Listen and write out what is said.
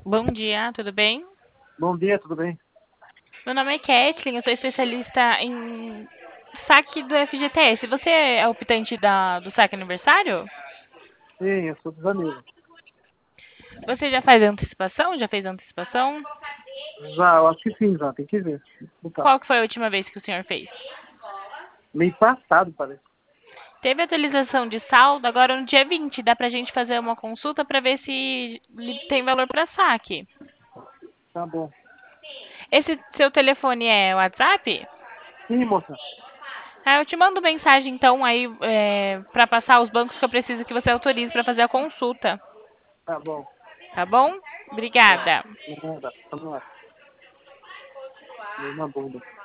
Bom dia, tudo bem? Bom dia, tudo bem? Meu nome é Kathleen, eu sou especialista em saque do FGTS. Você é optante do saque aniversário? Sim, eu sou dos amigos. Você já faz antecipação? Já fez antecipação? Já, eu acho que sim, já, tem que ver. Opa. Qual que foi a última vez que o senhor fez? Meio passado, parece. Teve atualização de saldo agora no dia 20. Dá pra gente fazer uma consulta para ver se tem valor para saque. Tá bom. Esse seu telefone é WhatsApp? Sim, moça. Eu te mando mensagem então aí para passar os bancos que eu preciso que você autorize para fazer a consulta. Tá bom. Tá bom? Bom. Obrigada. Nada. Vamos lá. Dei uma bunda.